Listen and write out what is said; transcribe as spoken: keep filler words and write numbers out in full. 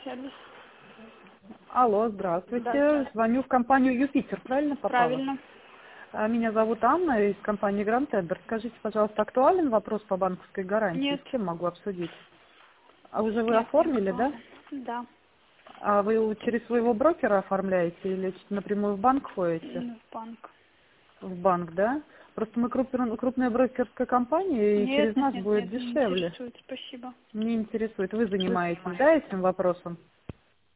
сервис. Алло, здравствуйте. Да. Звоню в компанию «Юпитер», правильно попала? Правильно. А, Меня зовут Анна из компании «Гранд Эдер». Скажите, пожалуйста, актуален вопрос по банковской гарантии? Нет. С кем могу обсудить? А уже вы Нет, не оформили, да? актуально. Да. А вы у- через своего брокера оформляете или напрямую в банк ходите? М, В банк. В банк, да? Просто мы крупная, крупная брокерская компания, и Нет, через нет, нас нет, будет нет, не дешевле. интересует. Спасибо. Не интересует. Вы занимаетесь, да, этим вопросом?